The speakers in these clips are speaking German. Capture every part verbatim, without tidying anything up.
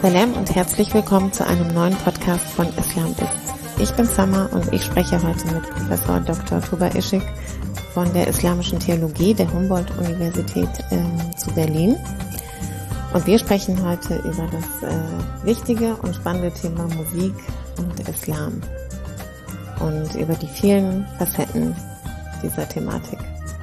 Salam und herzlich willkommen zu einem neuen Podcast von Islam ist. Ich bin Sama und ich spreche heute mit Professor Doktor Tuba Işık von der Islamischen Theologie der Humboldt-Universität äh, zu Berlin. Und wir sprechen heute über das äh, wichtige und spannende Thema Musik und Islam und über die vielen Facetten dieser Thematik.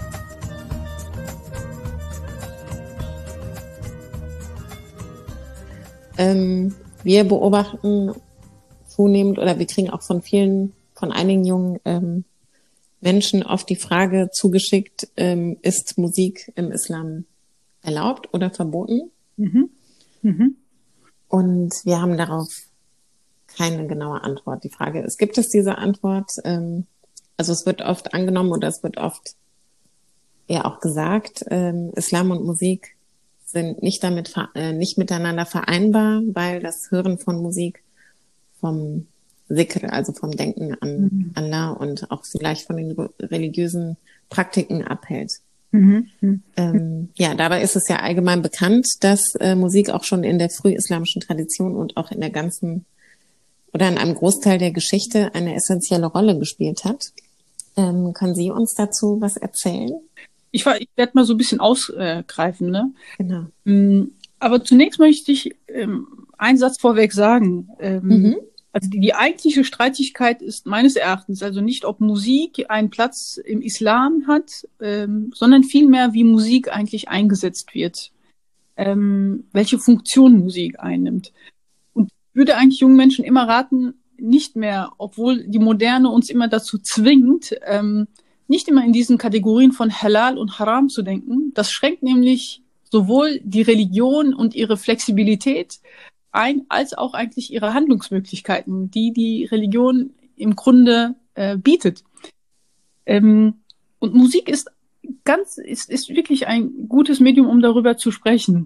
Ähm, wir beobachten zunehmend oder wir kriegen auch von vielen, von einigen jungen ähm, Menschen oft die Frage zugeschickt, ähm, ist Musik im Islam erlaubt oder verboten? Mhm. Mhm. Und wir haben darauf keine genaue Antwort. Die Frage ist, gibt es diese Antwort? Ähm, also es wird oft angenommen oder es wird oft ja auch gesagt, ähm, Islam und Musik sind nicht damit äh, nicht miteinander vereinbar, weil das Hören von Musik vom Sikr, also vom Denken an mhm. Allah und auch vielleicht von den religiösen Praktiken abhält. Mhm. Ähm, ja, dabei ist es ja allgemein bekannt, dass äh, Musik auch schon in der frühislamischen Tradition und auch in der ganzen oder in einem Großteil der Geschichte eine essentielle Rolle gespielt hat. Ähm, können Sie uns dazu was erzählen? Ich, ich werde mal so ein bisschen ausgreifen, ne? Genau. Aber zunächst möchte ich ähm, einen Satz vorweg sagen. Ähm, mhm. Also die, die eigentliche Streitigkeit ist meines Erachtens also nicht, ob Musik einen Platz im Islam hat, ähm, sondern vielmehr, wie Musik eigentlich eingesetzt wird, ähm, welche Funktion Musik einnimmt. Und ich würde eigentlich jungen Menschen immer raten, nicht mehr, obwohl die Moderne uns immer dazu zwingt, ähm, nicht immer in diesen Kategorien von Halal und Haram zu denken. Das schränkt nämlich sowohl die Religion und ihre Flexibilität ein, als auch eigentlich ihre Handlungsmöglichkeiten, die die Religion im Grunde äh, bietet. Ähm, und Musik ist ganz, ist, ist wirklich ein gutes Medium, um darüber zu sprechen.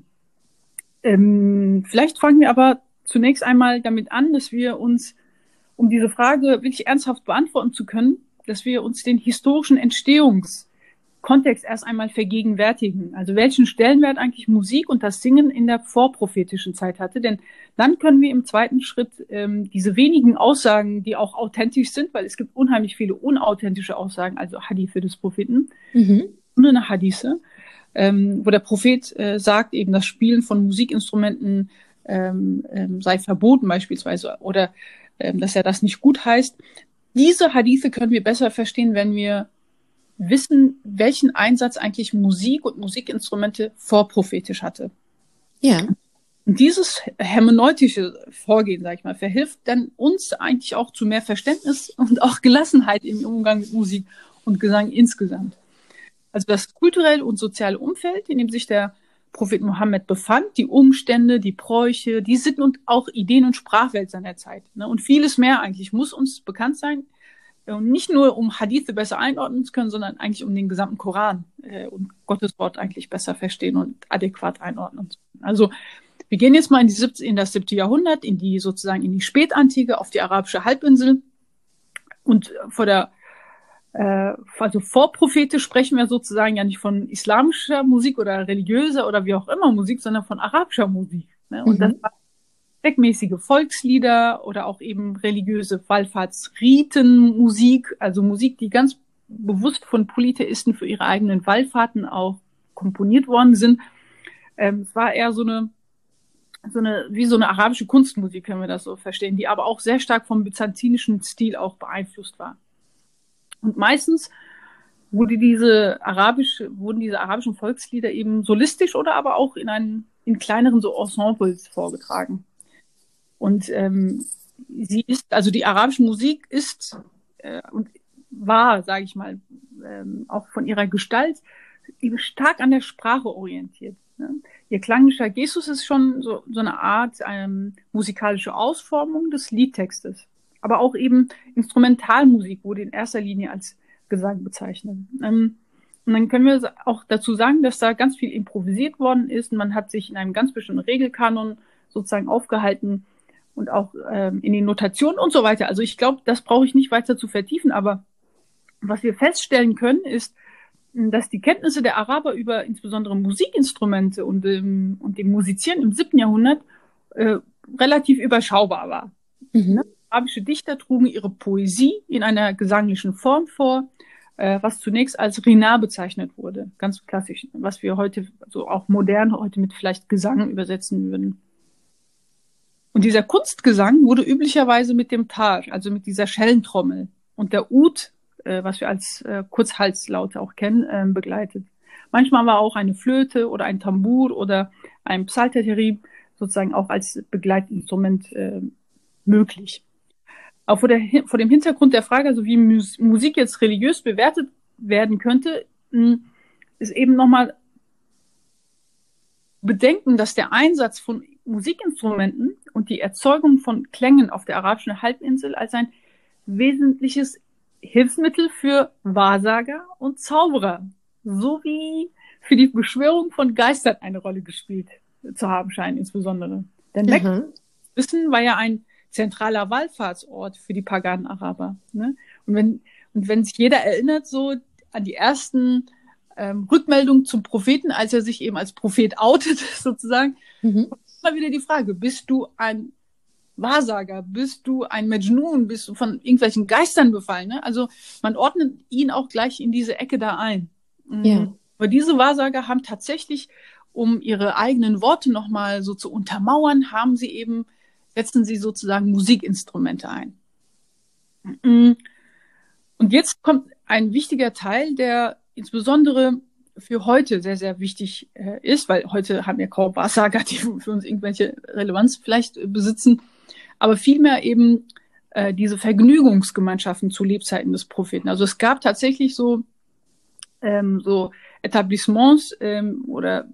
Ähm, vielleicht fangen wir aber zunächst einmal damit an, dass wir uns, um diese Frage wirklich ernsthaft beantworten zu können, dass wir uns den historischen Entstehungskontext erst einmal vergegenwärtigen. Also welchen Stellenwert eigentlich Musik und das Singen in der vorprophetischen Zeit hatte. Denn dann können wir im zweiten Schritt ähm, diese wenigen Aussagen, die auch authentisch sind, weil es gibt unheimlich viele unauthentische Aussagen, also Hadithe des Propheten, mhm. nur eine Hadithe, ähm, wo der Prophet äh, sagt, eben das Spielen von Musikinstrumenten ähm, ähm, sei verboten beispielsweise oder ähm, dass er das nicht gut heißt. Diese Hadithe können wir besser verstehen, wenn wir wissen, welchen Einsatz eigentlich Musik und Musikinstrumente vorprophetisch hatte. Ja. Und dieses hermeneutische Vorgehen, sag ich mal, verhilft dann uns eigentlich auch zu mehr Verständnis und auch Gelassenheit im Umgang mit Musik und Gesang insgesamt. Also das kulturelle und soziale Umfeld, in dem sich der Prophet Mohammed befand, die Umstände, die Bräuche, die Sitten und auch Ideen- und Sprachwelt seiner Zeit. Ne? Und vieles mehr eigentlich muss uns bekannt sein. Und nicht nur, um Hadithe besser einordnen zu können, sondern eigentlich um den gesamten Koran äh, und Gottes Wort eigentlich besser verstehen und adäquat einordnen zu können. Also wir gehen jetzt mal in, die, in das siebte Jahrhundert, in die sozusagen in die Spätantike, auf die arabische Halbinsel. Und vor der Also vorprophetisch sprechen wir sozusagen ja nicht von islamischer Musik oder religiöser oder wie auch immer Musik, sondern von arabischer Musik. Ne? Und mhm. das waren zweckmäßige Volkslieder oder auch eben religiöse Wallfahrtsritenmusik, also Musik, die ganz bewusst von Polytheisten für ihre eigenen Wallfahrten auch komponiert worden sind. Ähm, es war eher so eine, so eine, wie so eine arabische Kunstmusik, können wir das so verstehen, die aber auch sehr stark vom byzantinischen Stil auch beeinflusst war. Und meistens wurde diese arabische, wurden diese arabischen Volkslieder eben solistisch oder aber auch in einen, in kleineren so Ensembles vorgetragen. Und ähm, sie ist, also die arabische Musik ist äh, und war, sage ich mal, ähm, auch von ihrer Gestalt stark an der Sprache orientiert. Ne? Ihr klangischer Gestus ist schon so, so eine Art ähm, musikalische Ausformung des Liedtextes. Aber auch eben Instrumentalmusik wurde in erster Linie als Gesang bezeichnet. Ähm, und dann können wir auch dazu sagen, dass da ganz viel improvisiert worden ist. Man hat sich in einem ganz bestimmten Regelkanon sozusagen aufgehalten und auch ähm, in den Notationen und so weiter. Also ich glaube, das brauche ich nicht weiter zu vertiefen. Aber was wir feststellen können, ist, dass die Kenntnisse der Araber über insbesondere Musikinstrumente und, ähm, und dem Musizieren im siebten Jahrhundert äh, relativ überschaubar war. Mhm. Arabische Dichter trugen ihre Poesie in einer gesanglichen Form vor, äh, was zunächst als Rina bezeichnet wurde. Ganz klassisch, was wir heute, so auch modern, heute mit vielleicht Gesang übersetzen würden. Und dieser Kunstgesang wurde üblicherweise mit dem Tar, also mit dieser Schellentrommel und der Ud, äh, was wir als äh, Kurzhalslaute auch kennen, äh, begleitet. Manchmal war auch eine Flöte oder ein Tambur oder ein Psalterterri sozusagen auch als Begleitinstrument äh, möglich. Auch vor, der, vor dem Hintergrund der Frage, also wie Mus- Musik jetzt religiös bewertet werden könnte, mh, ist eben nochmal bedenken, dass der Einsatz von Musikinstrumenten und die Erzeugung von Klängen auf der arabischen Halbinsel als ein wesentliches Hilfsmittel für Wahrsager und Zauberer sowie für die Beschwörung von Geistern eine Rolle gespielt zu haben scheinen, insbesondere. Denn Mekka, Wissen war ja ein zentraler Wallfahrtsort für die paganen Araber. Ne? Und wenn und wenn sich jeder erinnert so an die ersten ähm, Rückmeldungen zum Propheten, als er sich eben als Prophet outet, sozusagen, Mhm. immer wieder die Frage: Bist du ein Wahrsager? Bist du ein Majnun? Bist du von irgendwelchen Geistern befallen? Ne? Also man ordnet ihn auch gleich in diese Ecke da ein. Ja. Aber diese Wahrsager haben tatsächlich, um ihre eigenen Worte nochmal so zu untermauern, haben sie eben, setzen sie sozusagen Musikinstrumente ein. Und jetzt kommt ein wichtiger Teil, der insbesondere für heute sehr, sehr wichtig äh, ist, weil heute haben wir kaum Wahrsager, die für uns irgendwelche Relevanz vielleicht äh, besitzen, aber vielmehr eben äh, diese Vergnügungsgemeinschaften zu Lebzeiten des Propheten. Also es gab tatsächlich so, ähm, so Etablissements ähm, oder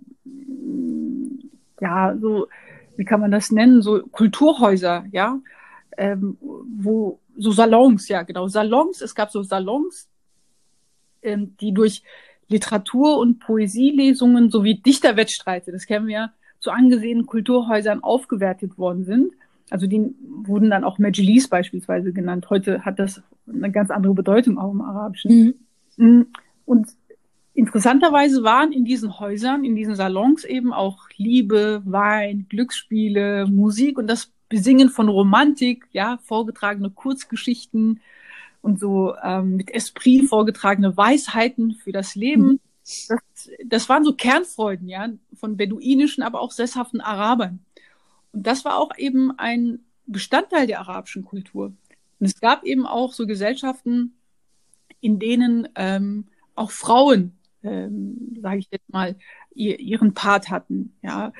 ja, so, wie kann man das nennen, so Kulturhäuser, ja, ähm, wo so Salons, ja genau, Salons, es gab so Salons, ähm, die durch Literatur- und Poesielesungen sowie Dichterwettstreite, das kennen wir ja, zu angesehenen Kulturhäusern aufgewertet worden sind. Also die wurden dann auch Mejlis beispielsweise genannt. Heute hat das eine ganz andere Bedeutung auch im Arabischen. Mhm. Und interessanterweise waren in diesen Häusern, in diesen Salons eben auch Liebe, Wein, Glücksspiele, Musik und das Besingen von Romantik, ja, vorgetragene Kurzgeschichten und so ähm, mit Esprit vorgetragene Weisheiten für das Leben. Mhm. Das, das waren so Kernfreuden, ja, von beduinischen, aber auch sesshaften Arabern. Und das war auch eben ein Bestandteil der arabischen Kultur. Und es gab eben auch so Gesellschaften, in denen ähm, auch Frauen, ähm, sage ich jetzt mal, ihr, ihren Part hatten. Ja,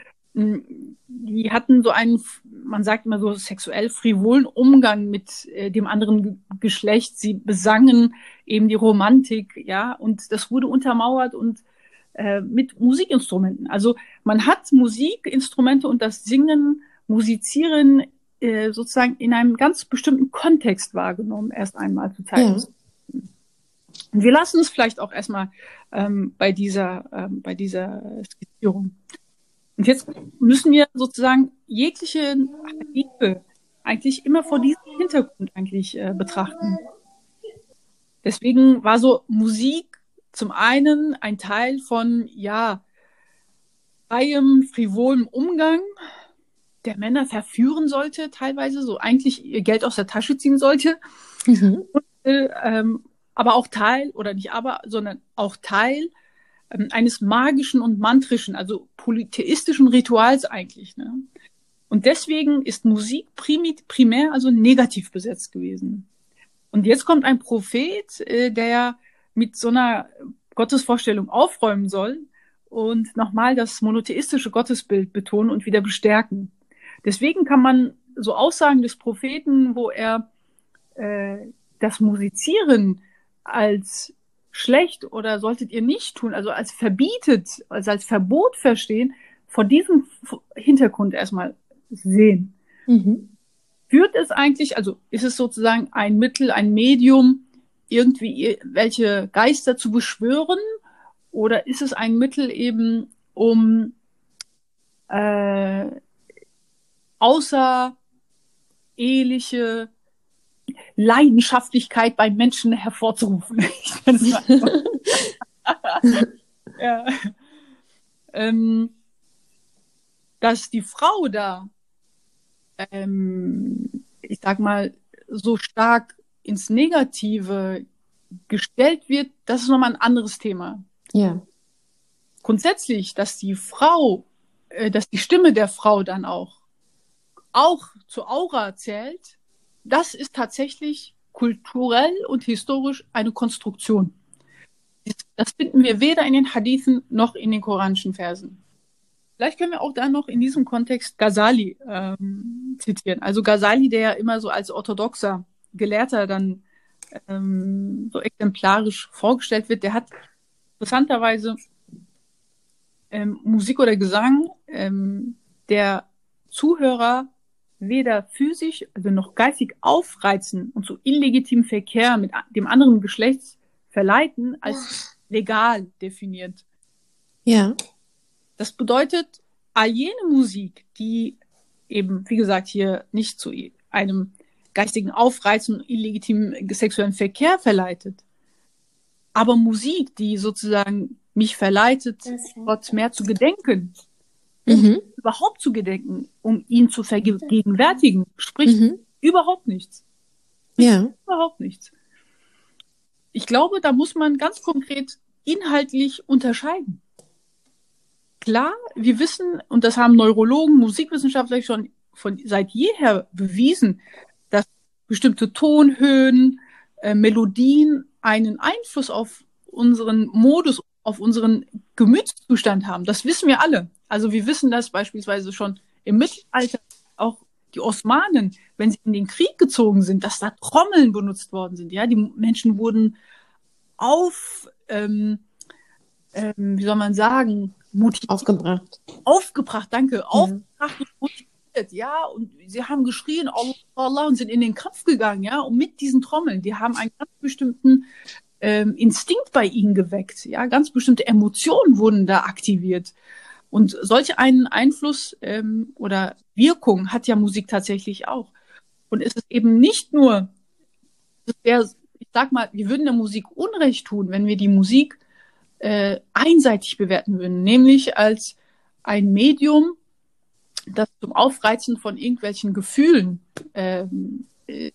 die hatten so einen, man sagt immer so sexuell frivolen Umgang mit äh, dem anderen Geschlecht. Sie besangen eben die Romantik, ja, und das wurde untermauert und äh, mit Musikinstrumenten. Also man hat Musikinstrumente und das Singen, Musizieren äh, sozusagen in einem ganz bestimmten Kontext wahrgenommen, erst einmal zu Zeiten. Ja. Und wir lassen es vielleicht auch erstmal ähm, bei dieser, ähm, bei dieser Skizzierung. Und jetzt müssen wir sozusagen jegliche Liebe eigentlich immer vor diesem Hintergrund eigentlich äh, betrachten. Deswegen war so Musik zum einen ein Teil von, ja, freiem, frivolem Umgang, der Männer verführen sollte, teilweise, so eigentlich ihr Geld aus der Tasche ziehen sollte. Mhm. Und, äh, ähm, aber auch Teil, oder nicht aber, sondern auch Teil ähm, eines magischen und mantrischen, also polytheistischen Rituals eigentlich. Ne? Und deswegen ist Musik primit, primär also negativ besetzt gewesen. Und jetzt kommt ein Prophet, äh, der mit so einer Gottesvorstellung aufräumen soll und nochmal das monotheistische Gottesbild betonen und wieder bestärken. Deswegen kann man so Aussagen des Propheten, wo er äh, das Musizieren als schlecht oder solltet ihr nicht tun, also als verbietet, also als Verbot verstehen, vor diesem Hintergrund erstmal sehen. Mhm. Führt es eigentlich, also ist es sozusagen ein Mittel, ein Medium, irgendwie welche Geister zu beschwören, oder ist es ein Mittel eben, um äh, außereheliche Leidenschaftlichkeit bei Menschen hervorzurufen? Ja. ähm, dass die Frau da ähm, ich sag mal, so stark ins Negative gestellt wird, das ist nochmal ein anderes Thema. Ja. Grundsätzlich, dass die Frau, äh, dass die Stimme der Frau dann auch, auch zur Aura zählt, das ist tatsächlich kulturell und historisch eine Konstruktion. Das finden wir weder in den Hadithen noch in den koranischen Versen. Vielleicht können wir auch da noch in diesem Kontext Ghazali ähm, zitieren. Also Ghazali, der ja immer so als orthodoxer Gelehrter dann ähm, so exemplarisch vorgestellt wird, der hat interessanterweise ähm, Musik oder Gesang ähm, der Zuhörer weder physisch, also noch geistig aufreizen und zu illegitimem Verkehr mit dem anderen Geschlecht verleiten, als legal definiert. Ja. Das bedeutet, all jene Musik, die eben, wie gesagt, hier nicht zu einem geistigen Aufreizen und illegitimen sexuellen Verkehr verleitet, aber Musik, die sozusagen mich verleitet, Gott mehr zu gedenken, um Mhm. überhaupt zu gedenken, um ihn zu vergegenwärtigen, spricht Mhm. überhaupt nichts. Ja. Überhaupt nichts. Ich glaube, da muss man ganz konkret inhaltlich unterscheiden. Klar, wir wissen, und das haben Neurologen, Musikwissenschaftler schon von seit jeher bewiesen, dass bestimmte Tonhöhen, äh, Melodien einen Einfluss auf unseren Modus, auf unseren Gemütszustand haben. Das wissen wir alle. Also wir wissen das beispielsweise schon im Mittelalter, auch die Osmanen, wenn sie in den Krieg gezogen sind, dass da Trommeln benutzt worden sind. Ja, die Menschen wurden auf, ähm, ähm, wie soll man sagen, motiviert, Aufgebracht. aufgebracht, danke, Ja. aufgebracht und motiviert, ja, und sie haben geschrien, Allah, und sind in den Kampf gegangen, ja, und mit diesen Trommeln, die haben einen ganz bestimmten ähm, Instinkt bei ihnen geweckt, ja, ganz bestimmte Emotionen wurden da aktiviert. Und solch einen Einfluss ähm, oder Wirkung hat ja Musik tatsächlich auch. Und es ist eben nicht nur, das wär, ich sag mal, wir würden der Musik Unrecht tun, wenn wir die Musik äh, einseitig bewerten würden, nämlich als ein Medium, das zum Aufreizen von irgendwelchen Gefühlen, ähm, äh,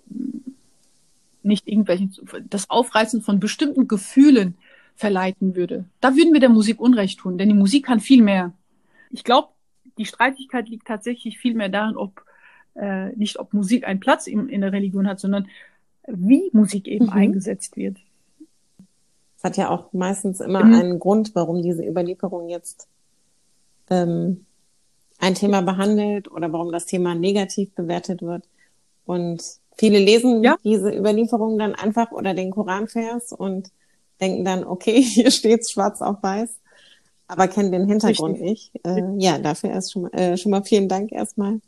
nicht irgendwelchen, das Aufreizen von bestimmten Gefühlen verleiten würde. Da würden wir der Musik Unrecht tun, denn die Musik kann viel mehr. Ich glaube, die Streitigkeit liegt tatsächlich viel mehr darin, ob äh, nicht ob Musik einen Platz in, in der Religion hat, sondern wie Musik eben Mhm. eingesetzt wird. Es hat ja auch meistens immer Mhm. einen Grund, warum diese Überlieferung jetzt ähm, ein Thema behandelt oder warum das Thema negativ bewertet wird. Und viele lesen Ja. diese Überlieferung dann einfach oder den Koranvers und denken dann, okay, hier steht's schwarz auf weiß, aber kennen den Hintergrund Richtig. nicht. Äh, ja, dafür erst schon mal, äh, schon mal vielen Dank erstmal.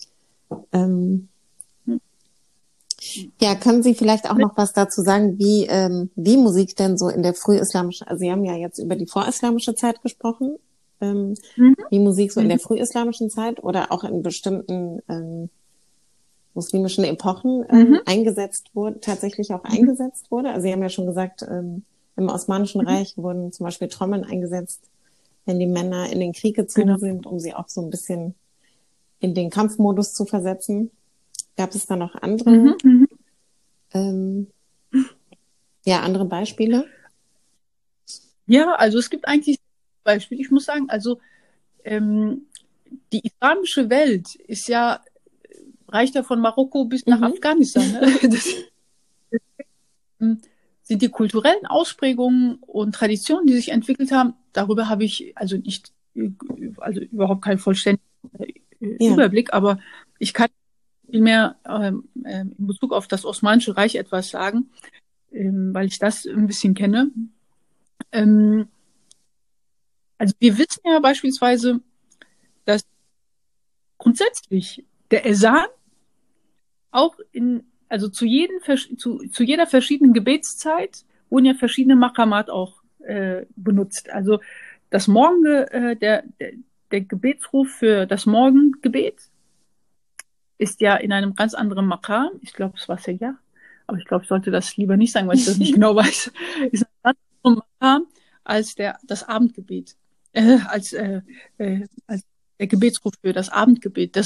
Ähm, ja, können Sie vielleicht auch noch was dazu sagen, wie, ähm, wie Musik denn so in der frühislamischen, also Sie haben ja jetzt über die vorislamische Zeit gesprochen, ähm, Mhm. wie Musik so in Mhm. der frühislamischen Zeit oder auch in bestimmten ähm, muslimischen Epochen ähm, Mhm. eingesetzt wurde, tatsächlich auch Mhm. eingesetzt wurde. Also Sie haben ja schon gesagt, ähm, im Osmanischen Mhm. Reich wurden zum Beispiel Trommeln eingesetzt, wenn die Männer in den Krieg gezogen Genau. sind, um sie auch so ein bisschen in den Kampfmodus zu versetzen. Gab es da noch andere, Mhm. Mhm. ähm, ja, andere Beispiele? Ja, also es gibt eigentlich Beispiele. Ich muss sagen, also ähm, die islamische Welt ist ja, reicht ja von Marokko bis nach Mhm. Afghanistan. Ne? Das ähm, sind die kulturellen Ausprägungen und Traditionen, die sich entwickelt haben. Darüber habe ich also nicht, äh, also überhaupt keinen vollständigen äh, Ja. Überblick, aber ich kann vielmehr ähm, ähm, in Bezug auf das Osmanische Reich etwas sagen, ähm, weil ich das ein bisschen kenne. Ähm, also wir wissen ja beispielsweise, dass grundsätzlich der Esan auch in, also zu, jeden, zu, zu jeder verschiedenen Gebetszeit wurden ja verschiedene Maqamat auch äh, benutzt. Also das Morgen, äh, der, der, der Gebetsruf für das Morgengebet ist ja in einem ganz anderen Maqam. Ich glaube, es war Sejah, aber ich glaube, ich sollte das lieber nicht sagen, weil ich das nicht genau weiß. Ist ein ganz anderer Maqam als der, das Abendgebet, äh, als, äh, äh, als der Gebetsruf für das Abendgebet. Das ist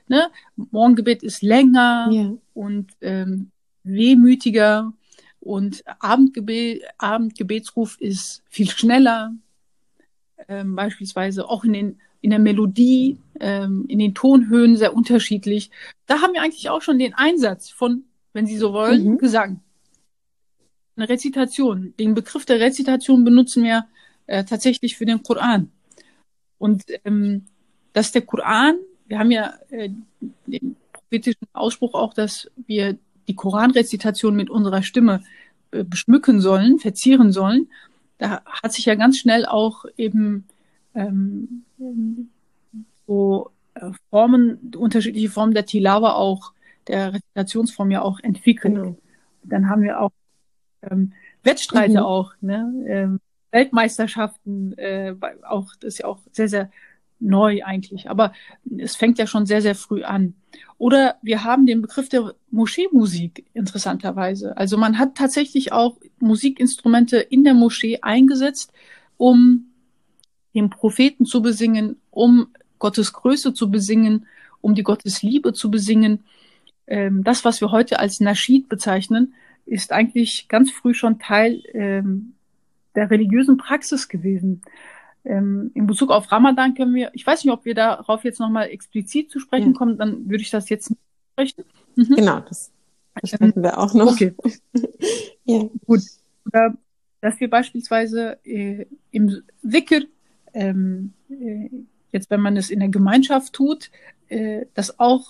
ne, Morgengebet ist länger Ja. und ähm, wehmütiger und Abendgebet, Abendgebetsruf ist viel schneller, ähm, beispielsweise auch in den in der Melodie, ähm, in den Tonhöhen sehr unterschiedlich. Da haben wir eigentlich auch schon den Einsatz von, wenn Sie so wollen, Mhm. Gesang. Eine Rezitation. Den Begriff der Rezitation benutzen wir äh, tatsächlich für den Koran. Und ähm, dass der Koran, wir haben ja äh, den prophetischen Ausspruch auch, dass wir die Koranrezitation mit unserer Stimme äh, beschmücken sollen, verzieren sollen. Da hat sich ja ganz schnell auch eben ähm, so äh, Formen, unterschiedliche Formen der Tilawa auch, der Rezitationsform ja auch entwickelt. Genau. Dann haben wir auch ähm, Wettstreite Mhm. auch, ne? Ähm, Weltmeisterschaften, äh, auch, das ist ja auch sehr, sehr neu eigentlich. Aber es fängt ja schon sehr, sehr früh an. Oder wir haben den Begriff der Moscheemusik, interessanterweise. Also man hat tatsächlich auch Musikinstrumente in der Moschee eingesetzt, um den Propheten zu besingen, um Gottes Größe zu besingen, um die Gottesliebe zu besingen. Ähm, das, was wir heute als Naschid bezeichnen, ist eigentlich ganz früh schon Teil ähm, der religiösen Praxis gewesen. Ähm, in Bezug auf Ramadan können wir, ich weiß nicht, ob wir darauf jetzt nochmal explizit zu sprechen Ja. kommen, dann würde ich das jetzt nicht sprechen. Mhm. Genau, das Ähm, besprechen wir auch noch. okay, Ja. gut. Oder, dass wir beispielsweise äh, im Dhikr, ähm, äh, jetzt wenn man es in der Gemeinschaft tut, äh, dass auch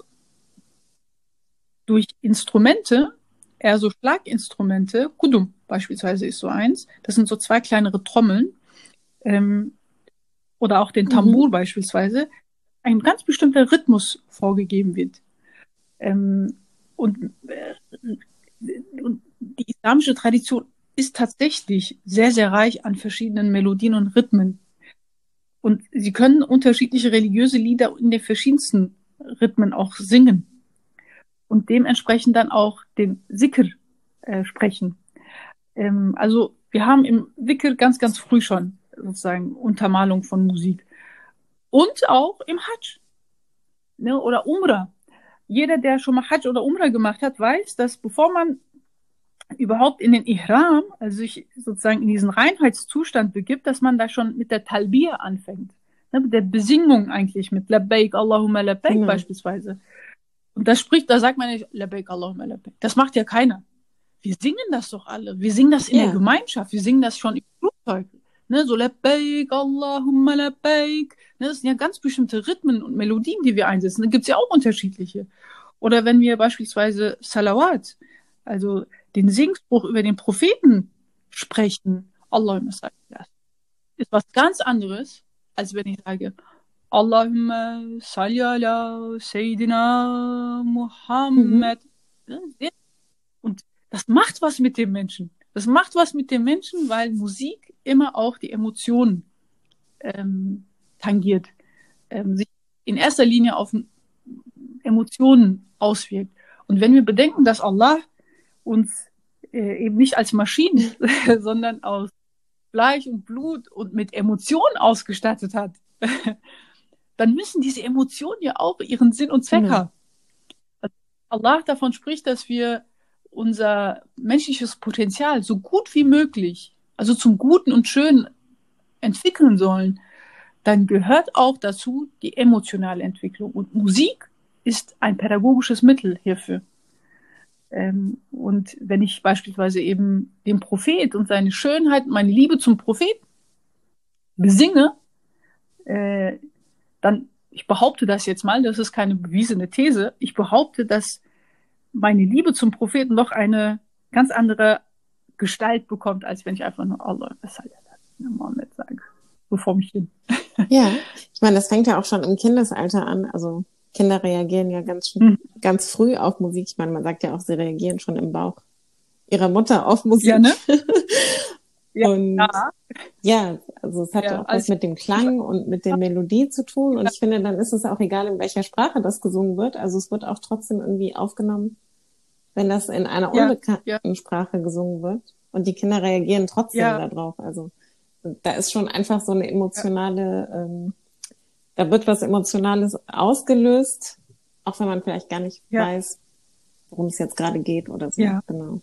durch Instrumente, eher so Schlaginstrumente, Kudum beispielsweise ist so eins, das sind so zwei kleinere Trommeln, ähm, oder auch den Tambur Mhm. beispielsweise, ein ganz bestimmter Rhythmus vorgegeben wird. Ähm, und, äh, und die islamische Tradition ist tatsächlich sehr, sehr reich an verschiedenen Melodien und Rhythmen. Und sie können unterschiedliche religiöse Lieder in den verschiedensten Rhythmen auch singen und dementsprechend dann auch den Sikr äh, sprechen. Ähm, also wir haben im Dhikr ganz, ganz früh schon sozusagen Untermalung von Musik. Und auch im Hajj, ne, oder Umrah. Jeder, der schon mal Hajj oder Umrah gemacht hat, weiß, dass bevor man überhaupt in den Ihram, also sich sozusagen in diesen Reinheitszustand begibt, dass man da schon mit der Talbiyah anfängt. Ne, mit der Besingung eigentlich, mit Labbaik, Allahumma Labbaik Genau. beispielsweise. Und das spricht, da sagt man nicht Labbaik, Allahumma Labbaik. Das macht ja keiner. Wir singen das doch alle. Wir singen das in der Ja. Gemeinschaft. Wir singen das schon im Flugzeug. Ne, so Labbaik, Allahumma Labbaik. Ne, das sind ja ganz bestimmte Rhythmen und Melodien, die wir einsetzen. Da gibt's ja auch unterschiedliche. Oder wenn wir beispielsweise Salawat, also den Singspruch über den Propheten sprechen, Allahumma salli, das ist was ganz anderes, als wenn ich sage, Allahumma salli ala Sayyidina Mhm. Muhammad. Und das macht was mit dem Menschen. Das macht was mit dem Menschen, weil Musik immer auch die Emotionen ähm, tangiert, ähm, sich in erster Linie auf Emotionen auswirkt. Und wenn wir bedenken, dass Allah uns äh, eben nicht als Maschinen, sondern aus Fleisch und Blut und mit Emotionen ausgestattet hat, dann müssen diese Emotionen ja auch ihren Sinn und Zweck Genau. haben. Also Allah davon spricht, dass wir unser menschliches Potenzial so gut wie möglich, also zum Guten und Schönen entwickeln sollen, dann gehört auch dazu die emotionale Entwicklung. Und Musik ist ein pädagogisches Mittel hierfür. Ähm, und wenn ich beispielsweise eben den Prophet und seine Schönheit, meine Liebe zum Prophet besinge, äh, dann, ich behaupte das jetzt mal, das ist keine bewiesene These, ich behaupte, dass meine Liebe zum Propheten doch eine ganz andere Gestalt bekommt, als wenn ich einfach nur Allah Mohammed sage, so vor mich hin. Ja, ich meine, das fängt ja auch schon im Kindesalter an. Also Kinder reagieren ja ganz, Hm. ganz früh auf Musik. Ich meine, man sagt ja auch, sie reagieren schon im Bauch ihrer Mutter auf Musik. Ja, ne? Ja, Und ja, ja, also es hat ja, auch was also mit dem Klang und mit der Melodie zu tun. Und ich finde, dann ist es auch egal, in welcher Sprache das gesungen wird. Also es wird auch trotzdem irgendwie aufgenommen, wenn das in einer ja, unbekannten ja, Sprache gesungen wird. Und die Kinder reagieren trotzdem ja, darauf. Also da ist schon einfach so eine ja, emotionale, ähm, da wird was Emotionales ausgelöst. Auch wenn man vielleicht gar nicht Ja. weiß, worum es jetzt gerade geht oder so. Ja. Genau.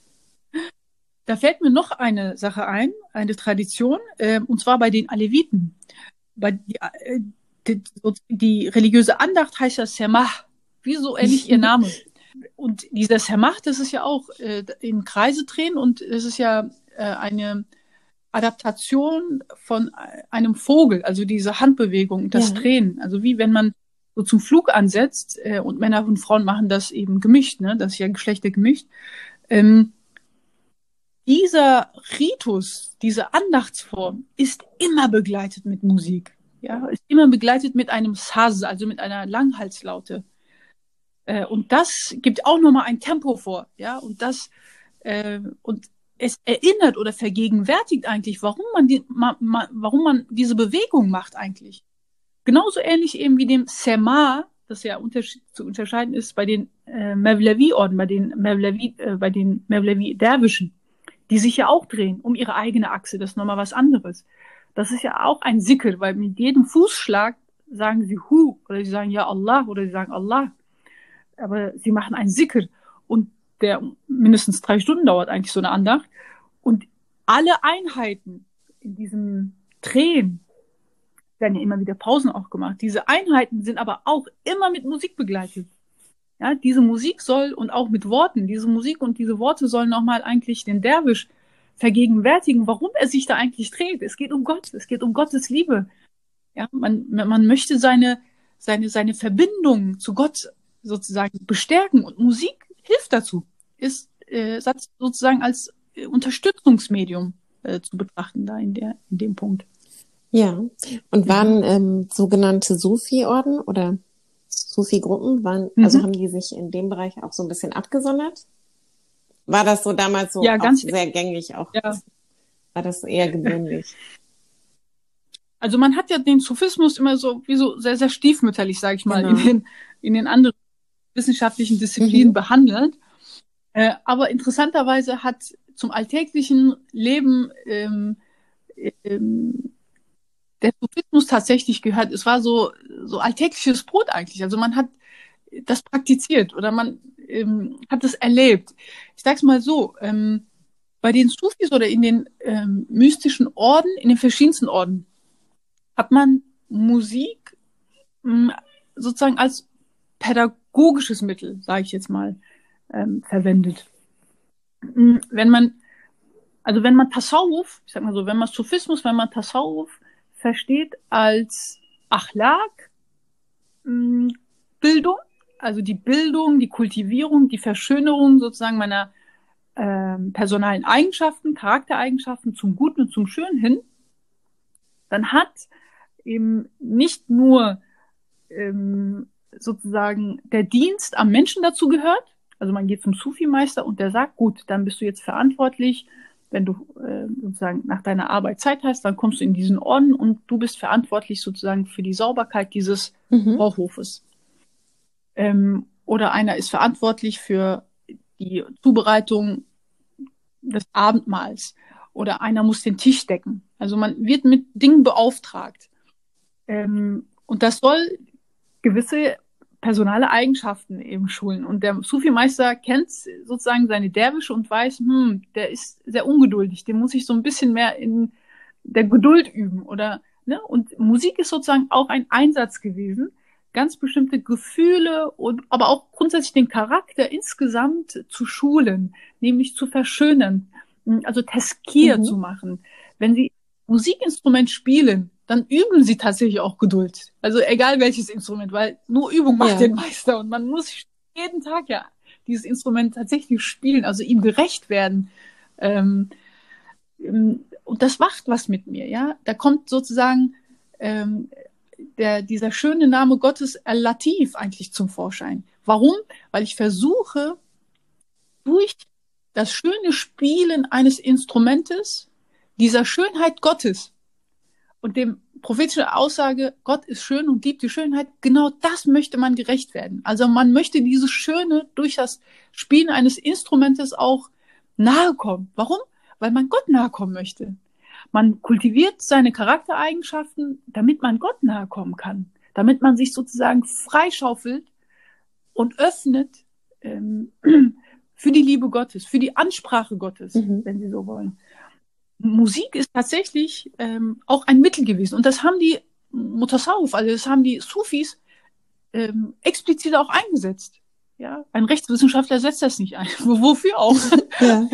Da fällt mir noch eine Sache ein, eine Tradition, äh, und zwar bei den Aleviten. Bei die, äh, die, die religiöse Andacht heißt ja Semah, wie so ähnlich ihr Name. Und dieser Semah, das ist ja auch äh, in Kreise drehen und es ist ja äh, eine Adaptation von einem Vogel, also diese Handbewegung, das Ja. Drehen. Also wie wenn man so zum Flug ansetzt, äh, und Männer und Frauen machen das eben gemischt, ne? Das ist ja Geschlechter gemischt. Ähm, dieser Ritus, diese Andachtsform ist immer begleitet mit Musik. Ja, ist immer begleitet mit einem Saz, also mit einer Langhalslaute. Äh, und das gibt auch nochmal ein Tempo vor. Ja, und das, äh, und es erinnert oder vergegenwärtigt eigentlich, warum man, die, ma, ma, warum man diese Bewegung macht eigentlich. Genauso ähnlich eben wie dem Sema, das ja unterschied, zu unterscheiden ist bei den äh, Mevlevi-Orden, bei den Mevlevi, äh, bei den Mevlevi-Derwischen, die sich ja auch drehen um ihre eigene Achse. Das ist nochmal was anderes. Das ist ja auch ein Sikr, weil mit jedem Fußschlag sagen sie Hu oder sie sagen Ja Allah oder sie sagen Allah. Aber sie machen einen Sikr und der mindestens drei Stunden dauert eigentlich so eine Andacht. Und alle Einheiten in diesem Drehen werden ja immer wieder Pausen auch gemacht. Diese Einheiten sind aber auch immer mit Musik begleitet. Ja, diese Musik soll und auch mit Worten, diese Musik und diese Worte sollen nochmal eigentlich den Derwisch vergegenwärtigen, warum er sich da eigentlich dreht. Es geht um Gott, es geht um Gottes Liebe. Ja, man, man möchte seine, seine, seine Verbindung zu Gott sozusagen bestärken und Musik hilft dazu, ist äh, sozusagen als äh, Unterstützungsmedium äh, zu betrachten da in, der, in dem Punkt. Ja, und waren ähm, sogenannte Sufi-Orden oder Sufi-Gruppen, waren, Mhm. also haben die sich in dem Bereich auch so ein bisschen abgesondert? War das so damals so Ja, auch ganz sehr gängig? Auch ja. War das eher gewöhnlich? Also man hat ja den Sufismus immer so wie so sehr, sehr stiefmütterlich, sage ich mal, Genau. in den, in den anderen wissenschaftlichen Disziplinen Mhm. behandelt. Äh, aber interessanterweise hat zum alltäglichen Leben ähm, ähm, der Sufismus tatsächlich gehört. Es war so, so alltägliches Brot eigentlich. Also man hat das praktiziert oder man ähm, hat es erlebt. Ich sag's mal so, ähm, bei den Sufis oder in den ähm, mystischen Orden, in den verschiedensten Orden, hat man Musik mh, sozusagen als pädagogisches Mittel, sage ich jetzt mal, ähm, verwendet. Mh, Wenn man, also wenn man Tasawwuf, ich sag mal so, wenn man Sufismus, wenn man Tasawwuf versteht als Achlaq, mh, Bildung, also die Bildung, die Kultivierung, die Verschönerung sozusagen meiner ähm, personalen Eigenschaften, Charaktereigenschaften zum Guten und zum Schönen hin, dann hat eben nicht nur ähm, sozusagen der Dienst am Menschen dazu gehört. Also man geht zum Sufi-Meister und der sagt, gut, dann bist du jetzt verantwortlich, wenn du äh, sozusagen nach deiner Arbeit Zeit hast, dann kommst du in diesen Orden und du bist verantwortlich sozusagen für die Sauberkeit dieses Mhm. Vorhofes. Ähm, oder einer ist verantwortlich für die Zubereitung des Abendmahls. Oder einer muss den Tisch decken. Also man wird mit Dingen beauftragt. Ähm, und das soll gewisse personale Eigenschaften eben schulen. Und der Sufi-Meister kennt sozusagen seine Derwische und weiß, hm, der ist sehr ungeduldig, den muss ich so ein bisschen mehr in der Geduld üben. Oder, ne? Und Musik ist sozusagen auch ein Einsatz gewesen, ganz bestimmte Gefühle und aber auch grundsätzlich den Charakter insgesamt zu schulen, nämlich zu verschönern, also Teskir Mhm. zu machen. Wenn Sie Musikinstrument spielen, dann üben Sie tatsächlich auch Geduld. Also egal welches Instrument, weil nur Übung macht Ja. den Meister und man muss jeden Tag ja dieses Instrument tatsächlich spielen, also ihm gerecht werden. Ähm, und das macht was mit mir, ja. Da kommt sozusagen ähm, der, dieser schöne Name Gottes Al-Latif eigentlich zum Vorschein. Warum? Weil ich versuche, durch das schöne Spielen eines Instrumentes, dieser Schönheit Gottes und dem prophetischen Aussage, Gott ist schön und liebt die Schönheit, genau das möchte man gerecht werden. Also man möchte dieses Schöne durch das Spielen eines Instrumentes auch nahe kommen. Warum? Weil man Gott nahe kommen möchte. Man kultiviert seine Charaktereigenschaften, damit man Gott nahe kommen kann. Damit man sich sozusagen freischaufelt und öffnet ähm, für die Liebe Gottes, für die Ansprache Gottes, mhm. wenn Sie so wollen. Musik ist tatsächlich ähm, auch ein Mittel gewesen. Und das haben die Mutasawwuf, also das haben die Sufis ähm, explizit auch eingesetzt. Ja, ein Rechtswissenschaftler setzt das nicht ein. Wofür auch? Ja.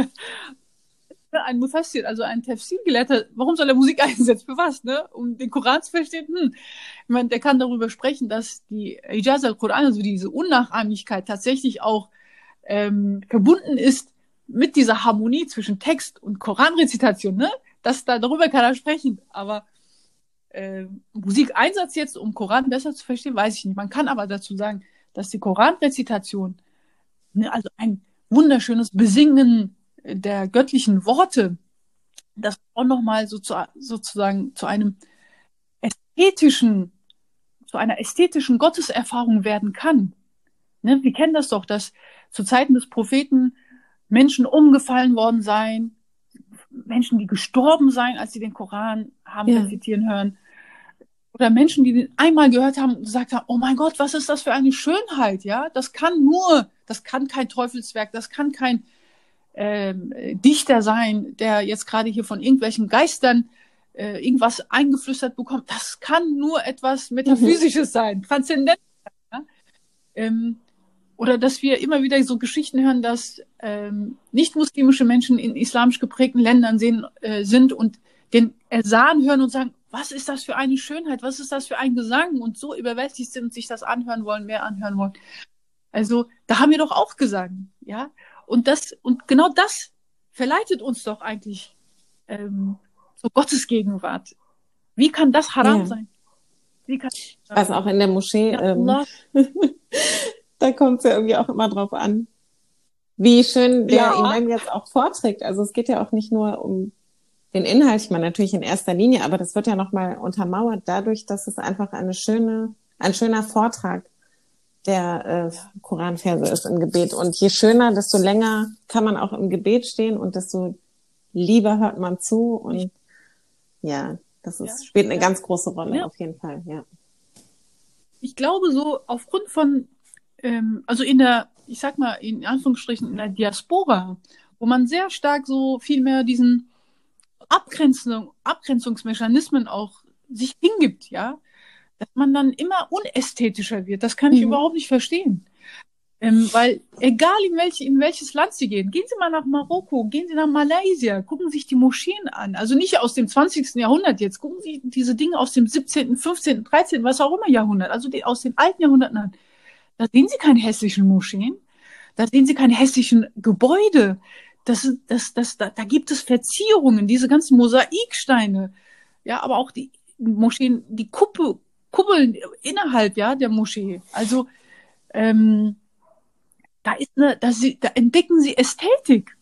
Ein Mufassir, also ein Tafsir-Gelehrter, warum soll er Musik einsetzen? Für was, ne? Um den Koran zu verstehen? Hm. Ich meine, der kann darüber sprechen, dass die Ijaz al-Quran, also diese Unnachahmlichkeit tatsächlich auch ähm, verbunden ist mit dieser Harmonie zwischen Text und Koranrezitation, ne? Das, da, darüber kann er sprechen. Aber äh, Musikeinsatz jetzt, um Koran besser zu verstehen, weiß ich nicht. Man kann aber dazu sagen, dass die Koranrezitation, ne, also ein wunderschönes Besingen der göttlichen Worte, das auch nochmal so zu, sozusagen zu einem ästhetischen, zu einer ästhetischen Gotteserfahrung werden kann. Ne? Wir kennen das doch, dass zu Zeiten des Propheten Menschen umgefallen worden seien, Menschen, die gestorben seien, als sie den Koran haben ja. rezitieren hören, oder Menschen, die den einmal gehört haben und gesagt haben, oh mein Gott, was ist das für eine Schönheit, ja? Das kann nur, das kann kein Teufelswerk, das kann kein Ähm, Dichter sein, der jetzt gerade hier von irgendwelchen Geistern äh, irgendwas eingeflüstert bekommt. Das kann nur etwas Metaphysisches mhm. sein, transzendent. Ja? Ähm, oder dass wir immer wieder so Geschichten hören, dass ähm, nicht-muslimische Menschen in islamisch geprägten Ländern sehen, äh, sind und den Esan hören und sagen, was ist das für eine Schönheit, was ist das für ein Gesang, und so überwältigt sind und sich das anhören wollen, mehr anhören wollen. Also da haben wir doch auch Gesang, ja. Und das, und genau das verleitet uns doch eigentlich ähm, zur Gottesgegenwart. Wie kann das haram ja. sein? Wie kann Was auch in der Moschee, ja, ähm, da kommt es ja irgendwie auch immer drauf an, wie schön der ja. Imam jetzt auch vorträgt. Also es geht ja auch nicht nur um den Inhalt, ich meine natürlich in erster Linie, aber das wird ja nochmal untermauert dadurch, dass es einfach eine schöne, ein schöner Vortrag der äh, Koranverse ist im Gebet. Und je schöner, desto länger kann man auch im Gebet stehen und desto lieber hört man zu. Und ja, das ist, ja, spielt eine ja. ganz große Rolle, ja. auf jeden Fall, ja. Ich glaube so, aufgrund von, ähm, also in der, ich sag mal, in Anführungsstrichen, in der Diaspora, wo man sehr stark so viel mehr diesen Abgrenzung, Abgrenzungsmechanismen auch sich hingibt, ja, dass man dann immer unästhetischer wird. Das kann ich mhm. überhaupt nicht verstehen. Ähm, weil egal in, welch, in welches Land Sie gehen, gehen Sie mal nach Marokko, gehen Sie nach Malaysia, gucken sich die Moscheen an. Also nicht aus dem zwanzigsten Jahrhundert jetzt, gucken Sie diese Dinge aus dem siebzehnten, fünfzehnten, dreizehnten, was auch immer Jahrhundert, also die, aus den alten Jahrhunderten an. Da sehen Sie keine hässlichen Moscheen, da sehen Sie keine hässlichen Gebäude. Das, das, das, da, da gibt es Verzierungen, diese ganzen Mosaiksteine, ja, aber auch die Moscheen, die Kuppel, Kuppeln innerhalb, ja, der Moschee. Also ähm, da ist eine, da, sie, da entdecken sie Ästhetik.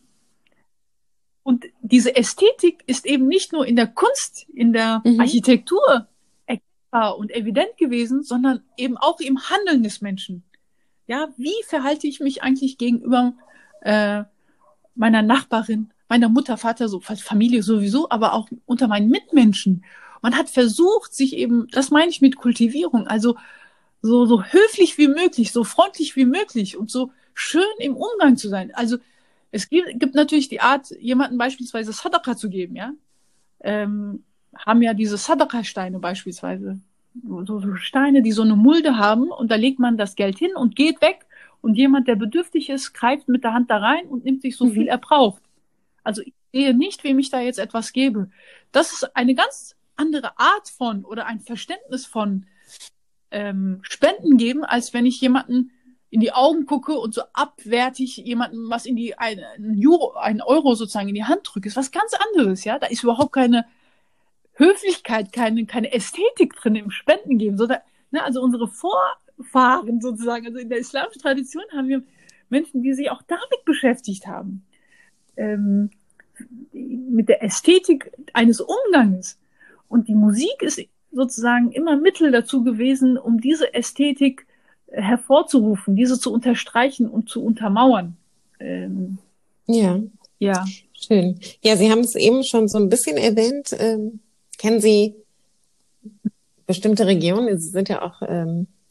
Und diese Ästhetik ist eben nicht nur in der Kunst, in der mhm. Architektur erkennbar und evident gewesen, sondern eben auch im Handeln des Menschen. Ja, wie verhalte ich mich eigentlich gegenüber äh, meiner Nachbarin, meiner Mutter, Vater, so Familie sowieso, aber auch unter meinen Mitmenschen. Man hat versucht, sich eben, das meine ich mit Kultivierung, also so, so höflich wie möglich, so freundlich wie möglich und so schön im Umgang zu sein. Also es gibt, gibt natürlich die Art, jemandem beispielsweise Sadaqa zu geben, ja. Ähm, haben ja diese Sadaqa-Steine beispielsweise. So, so Steine, die so eine Mulde haben, und da legt man das Geld hin und geht weg, und jemand, der bedürftig ist, greift mit der Hand da rein und nimmt sich so mhm. viel er braucht. Also ich sehe nicht, wem ich da jetzt etwas gebe. Das ist eine ganz andere Art von oder ein Verständnis von ähm, Spenden geben, als wenn ich jemanden in die Augen gucke und so abwertig jemandem was in die, ein, ein Euro, ein Euro sozusagen in die Hand drücke. Ist was ganz anderes, ja. Da ist überhaupt keine Höflichkeit, keine, keine Ästhetik drin im Spenden geben, sondern, ne, also unsere Vorfahren sozusagen, also in der islamischen Tradition haben wir Menschen, die sich auch damit beschäftigt haben, ähm, mit der Ästhetik eines Umgangs. Und die Musik ist sozusagen immer Mittel dazu gewesen, um diese Ästhetik hervorzurufen, diese zu unterstreichen und zu untermauern. Ähm, ja. Ja. Schön. Ja, Sie haben es eben schon so ein bisschen erwähnt. Ähm, kennen Sie bestimmte Regionen? Sie sind ja auch ähm,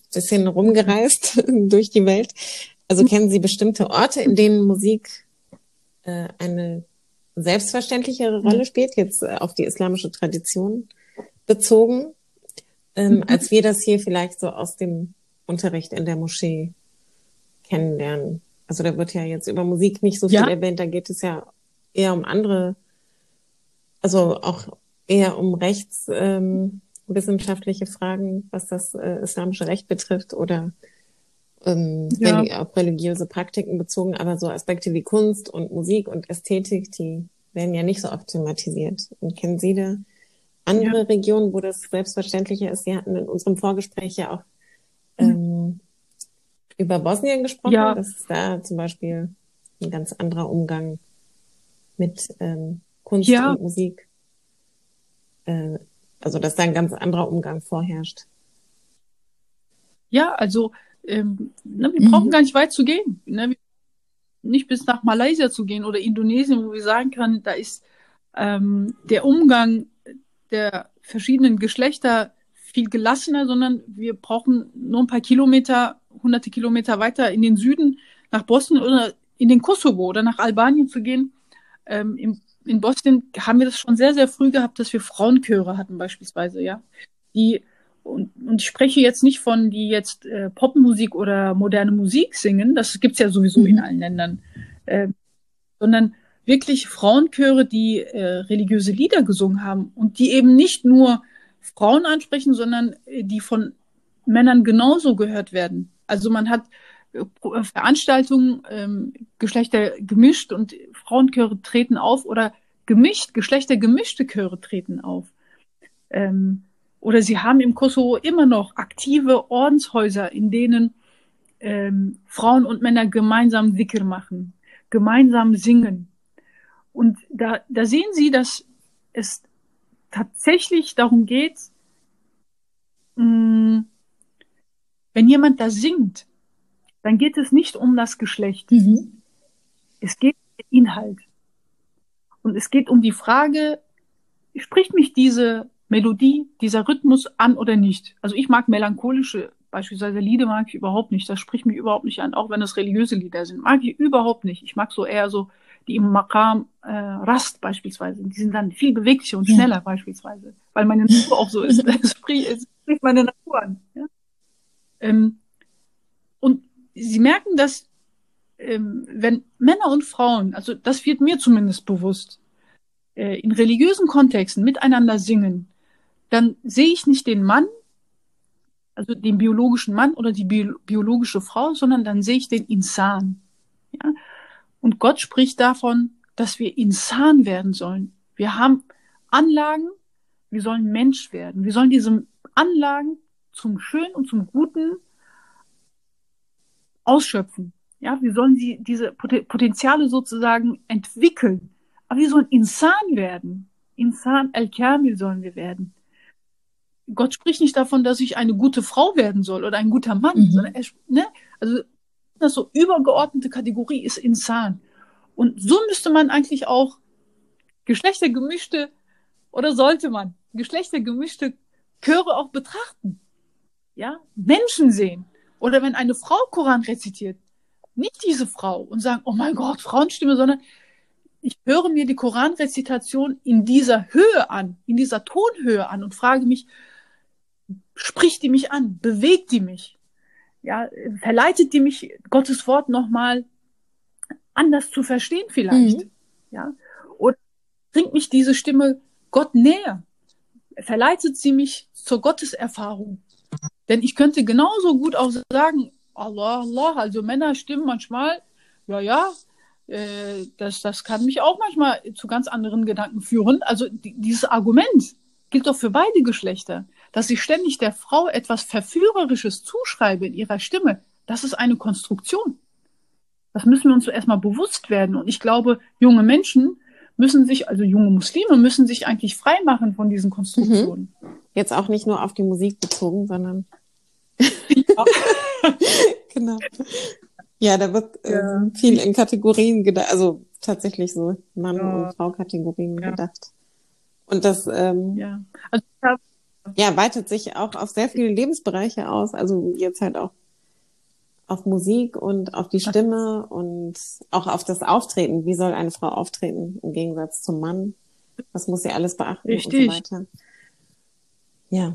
bisschen rumgereist durch die Welt. Also kennen Sie bestimmte Orte, in denen Musik äh, eine selbstverständlichere Rolle spielt, jetzt äh, auf die islamische Tradition bezogen, ähm, als wir das hier vielleicht so aus dem Unterricht in der Moschee kennenlernen? Also da wird ja jetzt über Musik nicht so viel Ja. erwähnt, da geht es ja eher um andere, also auch eher um rechtswissenschaftliche ähm, Fragen, was das äh, islamische Recht betrifft oder ähm, Ja. religi- auf religiöse Praktiken bezogen, aber so Aspekte wie Kunst und Musik und Ästhetik, die werden ja nicht so oft thematisiert. Und kennen Sie da andere Ja. Regionen, wo das selbstverständlicher ist? Sie hatten in unserem Vorgespräch ja auch ähm, über Bosnien gesprochen, Ja. dass es da zum Beispiel ein ganz anderer Umgang mit ähm, Kunst Ja. und Musik, äh, also dass da ein ganz anderer Umgang vorherrscht. Ja, also ähm, ne, wir Mhm. brauchen gar nicht weit zu gehen. Ne? Nicht bis nach Malaysia zu gehen oder Indonesien, wo wir sagen können, da ist ähm, der Umgang der verschiedenen Geschlechter viel gelassener, sondern wir brauchen nur ein paar Kilometer, hunderte Kilometer weiter in den Süden, nach Bosnien oder in den Kosovo oder nach Albanien zu gehen. Ähm, in, in Bosnien haben wir das schon sehr, sehr früh gehabt, dass wir Frauenchöre hatten beispielsweise, ja, die und, und ich spreche jetzt nicht von, die jetzt äh, Popmusik oder moderne Musik singen, das gibt's ja sowieso in allen Ländern, äh, sondern wirklich Frauenchöre, die äh, religiöse Lieder gesungen haben und die eben nicht nur Frauen ansprechen, sondern äh, die von Männern genauso gehört werden. Also man hat äh, Veranstaltungen, ähm, Geschlechter gemischt und Frauenchöre treten auf oder gemischt, geschlechtergemischte Chöre treten auf. Ähm, oder sie haben im Kosovo immer noch aktive Ordenshäuser, in denen ähm, Frauen und Männer gemeinsam Dhikr machen, gemeinsam singen. Und da, da sehen Sie, dass es tatsächlich darum geht, mh, wenn jemand da singt, dann geht es nicht um das Geschlecht. Mhm. Es geht um den Inhalt. Und es geht um die Frage, spricht mich diese Melodie, dieser Rhythmus an oder nicht? Also ich mag melancholische, beispielsweise Lieder mag ich überhaupt nicht. Das spricht mich überhaupt nicht an, auch wenn es religiöse Lieder sind. Mag ich überhaupt nicht. Ich mag so eher so die im Maqam äh, Rast beispielsweise. Die sind dann viel beweglicher und schneller ja. beispielsweise, weil meine Natur auch so ist. Es spricht, es spricht meine Natur an. Ja? Ähm, und Sie merken, dass ähm, wenn Männer und Frauen, also das wird mir zumindest bewusst, äh, in religiösen Kontexten miteinander singen, dann sehe ich nicht den Mann, also den biologischen Mann oder die bio biologische Frau, sondern dann sehe ich den Insan. Ja? Und Gott spricht davon, dass wir Insan werden sollen. Wir haben Anlagen, wir sollen Mensch werden. Wir sollen diese Anlagen zum Schönen und zum Guten ausschöpfen. Ja, wir sollen sie, diese Potenziale sozusagen entwickeln. Aber wir sollen Insan werden. Insan al-Kamil sollen wir werden. Gott spricht nicht davon, dass ich eine gute Frau werden soll oder ein guter Mann, mhm. sondern er, ne? Also das so übergeordnete Kategorie ist Insan. Und so müsste man eigentlich auch geschlechtergemischte oder sollte man geschlechtergemischte Chöre auch betrachten. Ja, Menschen sehen. Oder wenn eine Frau Koran rezitiert, nicht diese Frau und sagen, oh mein Gott, Frauenstimme, sondern ich höre mir die Koranrezitation in dieser Höhe an, in dieser Tonhöhe an und frage mich, spricht die mich an? Bewegt die mich? Ja, verleitet die mich, Gottes Wort nochmal anders zu verstehen vielleicht? Mhm. Ja, oder bringt mich diese Stimme Gott näher? Verleitet sie mich zur Gotteserfahrung? Denn ich könnte genauso gut auch sagen, Allah, Allah, also Männer stimmen manchmal, ja, ja, äh, das, das kann mich auch manchmal zu ganz anderen Gedanken führen. Also die, dieses Argument gilt doch für beide Geschlechter, dass ich ständig der Frau etwas Verführerisches zuschreibe in ihrer Stimme. Das ist eine Konstruktion. Das müssen wir uns so erstmal bewusst werden. Und ich glaube, junge Menschen müssen sich, also junge Muslime müssen sich eigentlich frei machen von diesen Konstruktionen. Mhm. Jetzt auch nicht nur auf die Musik bezogen, sondern ja. Genau. Ja, da wird ja. ähm, viel in Kategorien gedacht, also tatsächlich so Mann- ja. und Frau-Kategorien ja. gedacht. Und das, ähm, ja. Also ich habe ja, weitet sich auch auf sehr viele Lebensbereiche aus. Also jetzt halt auch auf Musik und auf die Stimme und auch auf das Auftreten. Wie soll eine Frau auftreten im Gegensatz zum Mann? Was muss sie alles beachten und so Richtig. weiter? Ja.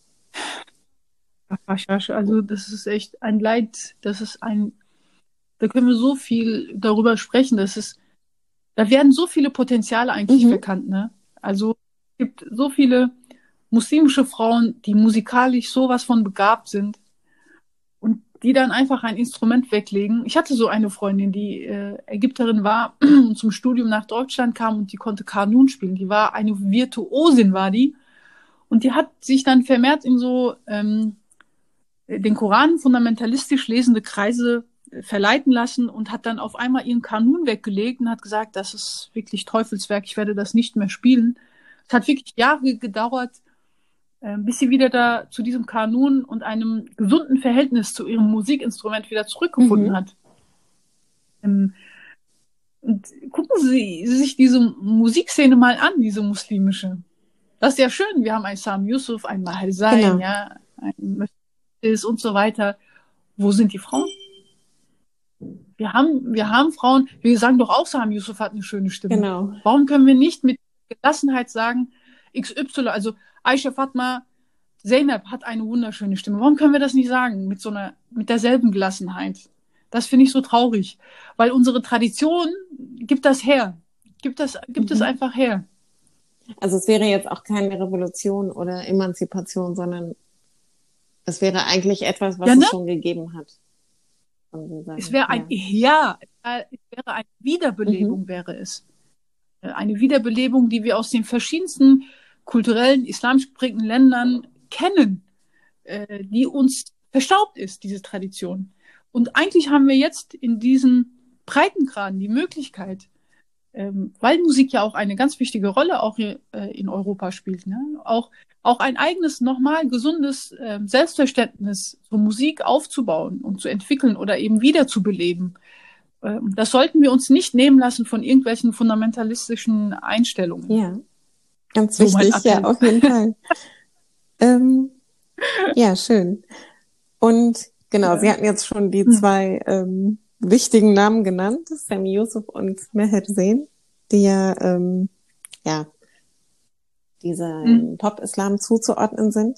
Also das ist echt ein Leid, das ist ein, da können wir so viel darüber sprechen, das ist, da werden so viele Potenziale eigentlich Mhm. verkannt, ne? Also es gibt so viele muslimische Frauen, die musikalisch sowas von begabt sind und die dann einfach ein Instrument weglegen. Ich hatte so eine Freundin, die äh, Ägypterin war und zum Studium nach Deutschland kam und die konnte Kanun spielen. Die war eine Virtuosin, war die. Und die hat sich dann vermehrt in so ähm, den Koran fundamentalistisch lesende Kreise äh, verleiten lassen und hat dann auf einmal ihren Kanun weggelegt und hat gesagt, das ist wirklich Teufelswerk, ich werde das nicht mehr spielen. Es hat wirklich Jahre gedauert, äh, bis sie wieder da zu diesem Kanun und einem gesunden Verhältnis zu ihrem Musikinstrument wieder zurückgefunden Mhm. hat. Ähm, und gucken Sie sich diese Musikszene mal an, diese muslimische. Das ist ja schön. Wir haben einen Sam Yusuf, einen Maher Zain, Genau. ja, einen Möchtes und so weiter. Wo sind die Frauen? Wir haben, wir haben Frauen, wir sagen doch auch, Sam Yusuf hat eine schöne Stimme. Genau. Warum können wir nicht mit Gelassenheit sagen, X Y, also Aisha Fatma Zeynep hat eine wunderschöne Stimme. Warum können wir das nicht sagen mit so einer, mit derselben Gelassenheit? Das finde ich so traurig, weil unsere Tradition gibt das her, gibt das, gibt es Mhm. einfach her. Also es wäre jetzt auch keine Revolution oder Emanzipation, sondern es wäre eigentlich etwas, was Ja, ne? es schon gegeben hat. Es wäre ein, Ja. ja, es wäre eine Mhm. Wiederbelebung, wäre es. Eine Wiederbelebung, die wir aus den verschiedensten kulturellen, islamisch geprägten Ländern kennen, äh, die uns verstaubt ist, diese Tradition. Und eigentlich haben wir jetzt in diesen Breitengraden die Möglichkeit, ähm, weil Musik ja auch eine ganz wichtige Rolle auch hier, äh, in Europa spielt, ne? auch, auch ein eigenes, nochmal gesundes äh, Selbstverständnis zur Musik aufzubauen und zu entwickeln oder eben wiederzubeleben. Ähm, das sollten wir uns nicht nehmen lassen von irgendwelchen fundamentalistischen Einstellungen. Ja, ganz So mein wichtig. Ja, Appell. auf jeden Fall. ähm, ja, schön. Und genau, Sie Ja. hatten jetzt schon die Hm. zwei ähm, wichtigen Namen genannt, Sami Yusuf und Meher Zain, die ja, ähm, ja Hm. diesem Pop-Islam zuzuordnen sind.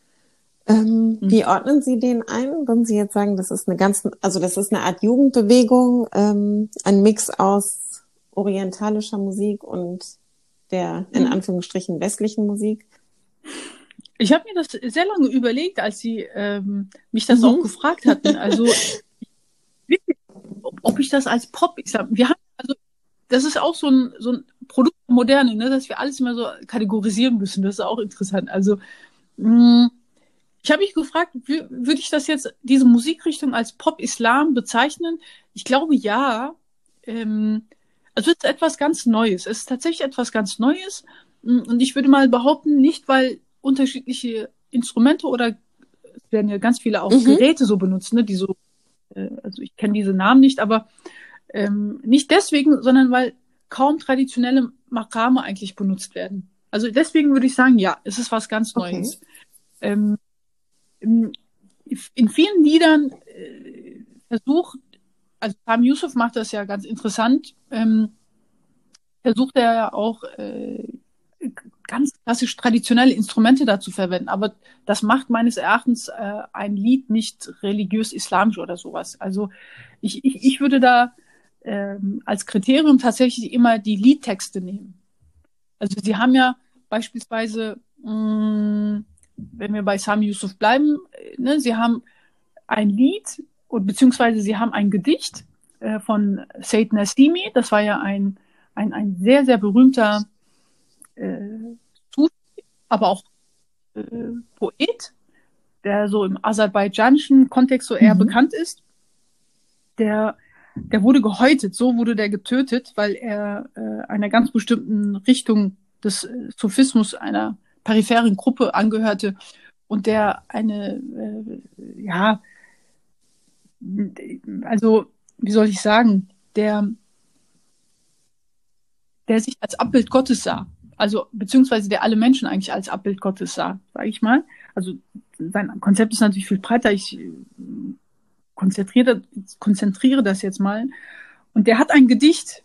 Ähm, Hm. wie ordnen Sie den ein, wenn Sie jetzt sagen, das ist eine ganz, also das ist eine Art Jugendbewegung, ähm, ein Mix aus orientalischer Musik und der in Hm. Anführungsstrichen westlichen Musik? Ich habe mir das sehr lange überlegt, als Sie ähm, mich das auch Mhm. gefragt hatten. Also, wirklich, ob, ob ich das als Pop, ich sag, wir haben, also, das ist auch so ein, so ein Produkt der Moderne, ne, dass wir alles immer so kategorisieren müssen. Das ist auch interessant. Also, mh, ich habe mich gefragt, wür- würde ich das jetzt, diese Musikrichtung als Pop-Islam bezeichnen? Ich glaube ja. Ähm, also es ist etwas ganz Neues. Es ist tatsächlich etwas ganz Neues. Und ich würde mal behaupten, nicht weil unterschiedliche Instrumente oder es werden ja ganz viele auch Mhm. Geräte so benutzt, ne, die so, äh, also ich kenne diese Namen nicht, aber ähm, nicht deswegen, sondern weil kaum traditionelle Makame eigentlich benutzt werden. Also deswegen würde ich sagen, ja, es ist was ganz Okay. Neues. Ähm, in, in vielen Liedern äh, versucht, also Sam Yusuf macht das ja ganz interessant, ähm, versucht er ja auch äh, ganz klassisch traditionelle Instrumente dazu verwenden. Aber das macht meines Erachtens äh, ein Lied nicht religiös-islamisch oder sowas. Also ich, ich, ich würde da ähm, als Kriterium tatsächlich immer die Liedtexte nehmen. Also sie haben ja beispielsweise, mh, wenn wir bei Sami Yusuf bleiben, äh, ne, sie haben ein Lied und beziehungsweise sie haben ein Gedicht äh, von Said Nassimi, das war ja ein, ein, ein sehr, sehr berühmter äh, Sufi, aber auch äh, Poet, der so im aserbaidschanischen Kontext so eher Mhm. bekannt ist. Der, der wurde gehäutet, so wurde der getötet, weil er äh, einer ganz bestimmten Richtung des äh, Sufismus, einer peripheren Gruppe angehörte und der eine, äh, ja, also, wie soll ich sagen, der, der sich als Abbild Gottes sah. also beziehungsweise der alle Menschen eigentlich als Abbild Gottes sah, sage ich mal. Also sein Konzept ist natürlich viel breiter. Ich äh, konzentriere, konzentriere das jetzt mal. Und der hat ein Gedicht,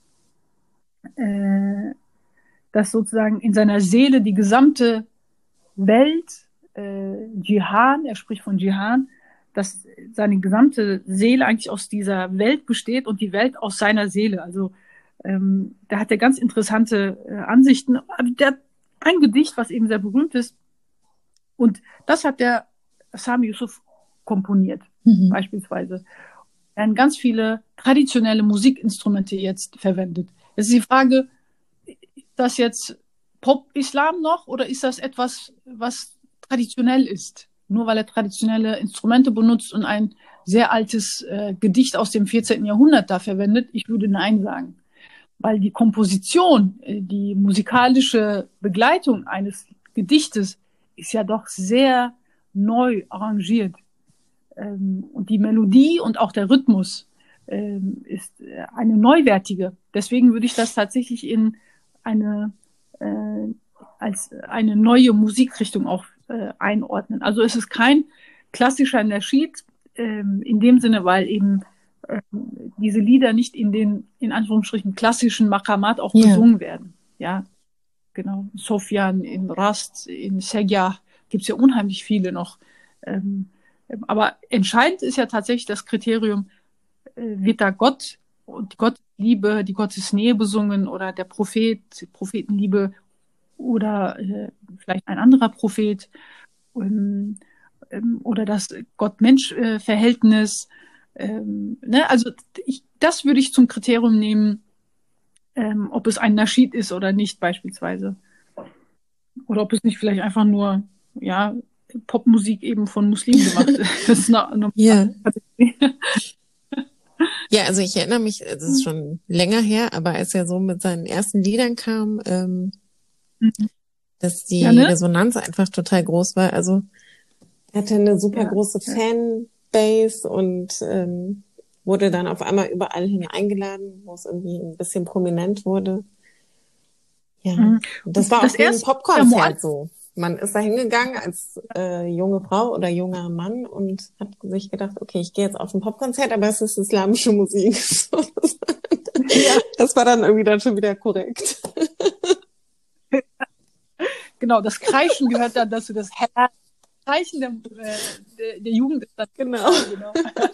äh, das sozusagen in seiner Seele die gesamte Welt, äh, Jihan, er spricht von Jihan, dass seine gesamte Seele eigentlich aus dieser Welt besteht und die Welt aus seiner Seele. Also ähm, da hat er ganz interessante äh, Ansichten. Also der hat ein Gedicht, was eben sehr berühmt ist. Und das hat der Sami Yusuf komponiert, mhm. beispielsweise. Er hat ganz viele traditionelle Musikinstrumente jetzt verwendet. Es ist die Frage, ist das jetzt Pop-Islam noch oder ist das etwas, was traditionell ist? Nur weil er traditionelle Instrumente benutzt und ein sehr altes äh, Gedicht aus dem vierzehnten Jahrhundert da verwendet? Ich würde Nein sagen. Weil die Komposition, äh, die musikalische Begleitung eines Gedichtes ist ja doch sehr neu arrangiert. Ähm, und die Melodie und auch der Rhythmus ähm, ist eine neuwertige. Deswegen würde ich das tatsächlich in eine, äh, als eine neue Musikrichtung auch äh, einordnen. Also es ist kein klassischer Naschid äh, in dem Sinne, weil eben äh, diese Lieder nicht in den, in Anführungsstrichen, klassischen Maqamat auch yeah. gesungen werden. Ja, genau. Sofyan, in Rast, in Segah gibt es ja unheimlich viele noch. Ähm, aber entscheidend ist ja tatsächlich das Kriterium, äh, wird da Gott und die Gottliebe, die Gottesnähe besungen oder der Prophet, die Prophetenliebe oder äh, vielleicht ein anderer Prophet ähm, ähm, oder das Gott-Mensch-Verhältnis. Ähm, ne? Also ich, das würde ich zum Kriterium nehmen, ähm, ob es ein Naschid ist oder nicht beispielsweise. Oder ob es nicht vielleicht einfach nur, ja, Popmusik eben von Muslimen gemacht ist. Das ist eine, eine ja. Ja, also ich erinnere mich, es ist schon länger her, aber als er so mit seinen ersten Liedern kam, ähm, mhm. dass die ja, ne? Resonanz einfach total groß war. Also er hatte eine super ja, große ja. Fanbase und ähm, wurde dann auf einmal überall hin eingeladen, wo es irgendwie ein bisschen prominent wurde. Ja, mhm. das war das auch wie ein Popkonzert so. Man ist da hingegangen als äh, junge Frau oder junger Mann und hat sich gedacht, okay, ich gehe jetzt auf ein Popkonzert, aber es ist islamische Musik. Ja. Das war dann irgendwie dann schon wieder korrekt. Genau, das Kreischen gehört dann dazu, das Kreischen der, der, der Jugend ist dann. Genau. genau.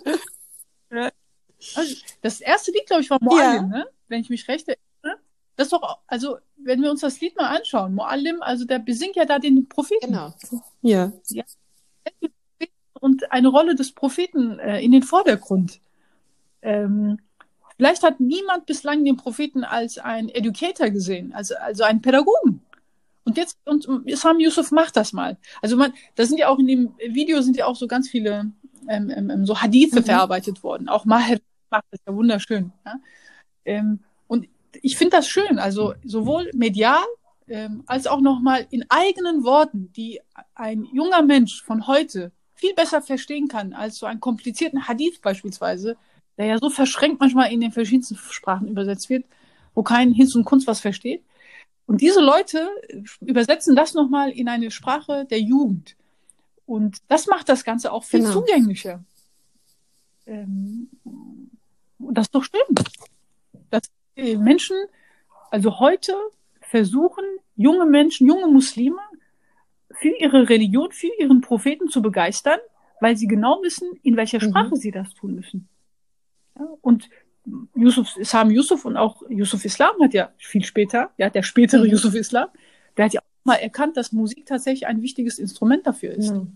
Also, das erste Lied, glaube ich, war Muallim, ja. ne? Wenn ich mich recht erinnere. Das ist doch, also, wenn wir uns das Lied mal anschauen, Muallim, also der besingt ja da den Propheten. Genau. Ja. ja. Und eine Rolle des Propheten äh, in den Vordergrund. Ähm, vielleicht hat niemand bislang den Propheten als ein Educator gesehen, also, also einen Pädagogen. Und jetzt, und Sami Yusuf macht das mal. Also man, da sind ja auch in dem Video sind ja auch so ganz viele ähm, ähm, so Hadithe mhm. verarbeitet worden. Auch Maher macht das ja wunderschön. Ja? Ähm, und ich finde das schön, also sowohl medial ähm, als auch nochmal in eigenen Worten, die ein junger Mensch von heute viel besser verstehen kann als so einen komplizierten Hadith beispielsweise, der ja so verschränkt manchmal in den verschiedensten Sprachen übersetzt wird, wo kein Hinz und Kunst was versteht. Und diese Leute übersetzen das nochmal in eine Sprache der Jugend. Und das macht das Ganze auch viel genau. zugänglicher. Ähm, das ist doch schön. Dass Menschen, also heute versuchen, junge Menschen, junge Muslime für ihre Religion, für ihren Propheten zu begeistern, weil sie genau wissen, in welcher Sprache mhm. sie das tun müssen. Ja, und Yusuf, Sami Yusuf und auch Yusuf Islam hat ja viel später, ja, der spätere mhm. Yusuf Islam, der hat ja auch mal erkannt, dass Musik tatsächlich ein wichtiges Instrument dafür ist. Mhm.